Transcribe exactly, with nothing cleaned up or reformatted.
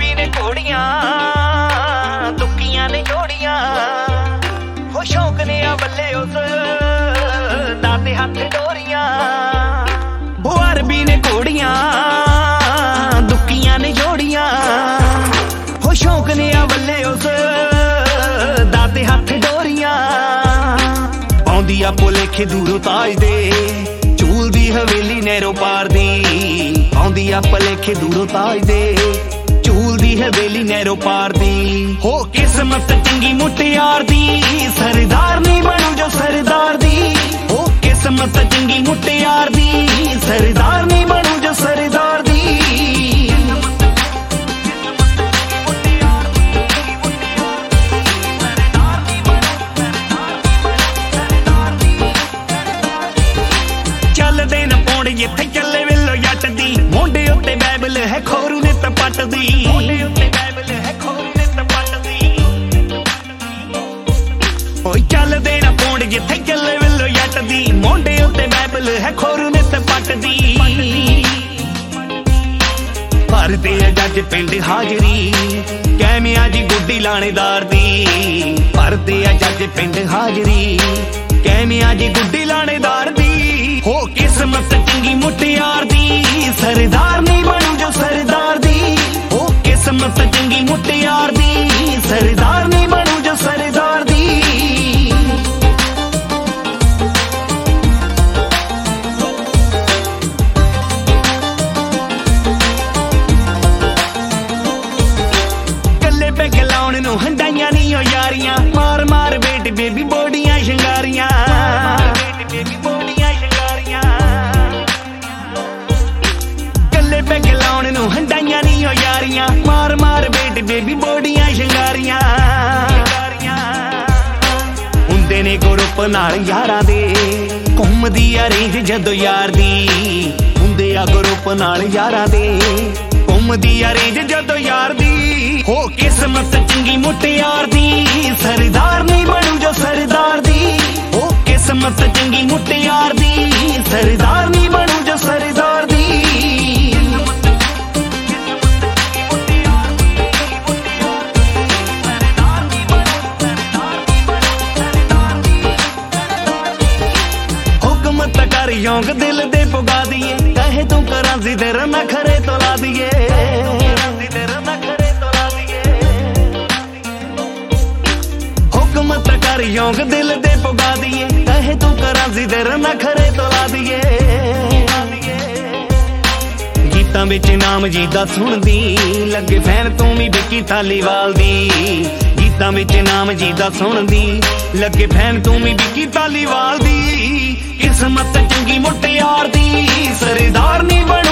भी ने घोड़ियां दुखियां ने जोड़ियां हो शौक ने आ बल्ले उस दाते हाथ डोरियां बुआर भी ने घोड़ियां दुखियां ने जोड़ियां हो शौक ने आ बल्ले उस दाते हाथ डोरियां पाउंदी आ भुलेखे दूरों ताज दे झूल दी हवेली नैरो पार दी आउंदी आ भुलेखे दूरों ताज दे झूल दी हवेली नैरो पार दी हो किस्मत चंगी मुटियार दी सरदार नहीं बनू जो सरदार दी हो किस्मत चंगी मुटियार दी सरदार नहीं बनू जो सरदार दी चलदे न पौंड जिथे चले वेलो जट दी मोंडे उत्ते बाइबल है खोरू ने तपट दी मोंडे उत्ते बाइबल है खोरू ने तपट दी ओए चलदे न पौंड जिथे चले वेलो जट दी मोंडे उत्ते बाइबल है खोरू ने तपट दी भरदे आ जज पिंड हाजरी कैमिया जी गुड्डी लाणेदार दी भरदे आ जज पिंड हाजरी कैमिया जी गुड्डी लाणेदार दी हो किस्मत चंगी मुटियार दी सरदार नहीं बनू जो सरदार दी हो किस्मत चंगी मुटियार दी सरदार नहीं बनू जो सरदार दी कल्ले पैग लाउण नूं हंडाइयां नहीं हो यारियां मार मार बेटी बेबी बोडियां शंगारियां बेटी बेबी पैग लाउण नूं हंडाइयां नहीं हो यारियां मार मार बेटी बेबी बोडियां शंगारियां हुंदे ने ग्रुप नाल यारां दे घुमदी आ रेंज जदों यार दी हुंदे आ ग्रुप नाल यारां दे घुमदी आ रेंज जदों यार दी हो किस्मत चंगी मुटियार दी सरदार नहीं बनू जो सरदार दी हो किस्मत चंगी मुटियार दी सरदार नहीं बनू जो सरदार दी यौंग दिल दे पुगा दिए कहे तू करा जिधर न खरे तो ला दिए हुकमत कर यौंग दिल दे पुगा दिए कहे तू करा जिधर न खरे तो ला दिए गीतां विच नाम जी दा सुनदी लगे फैन तू भी बिकी धालीवाल दी गीतां विच नाम जी दा सुनदी लगे फैन तू भी बिकी धालीवाल दी किस्मत चंगी मुटियार दी सरदार नहीं बन